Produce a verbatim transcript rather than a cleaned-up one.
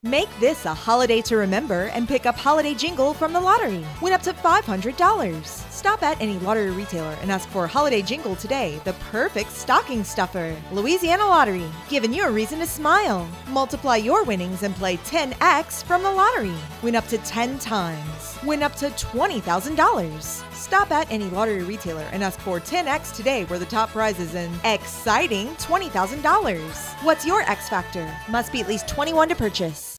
Make this a holiday to remember and pick up Holiday Jingle from the lottery. Win up to five hundred dollars. Stop at any lottery retailer and ask for Holiday Jingle today, the perfect stocking stuffer. Louisiana Lottery, giving you a reason to smile. Multiply your winnings and play ten X from the lottery. Win up to ten times. Win up to twenty thousand dollars. Stop at any lottery retailer and ask for ten X today, where the top prize is an exciting twenty thousand dollars. What's your X factor? Must be at least twenty-one to purchase.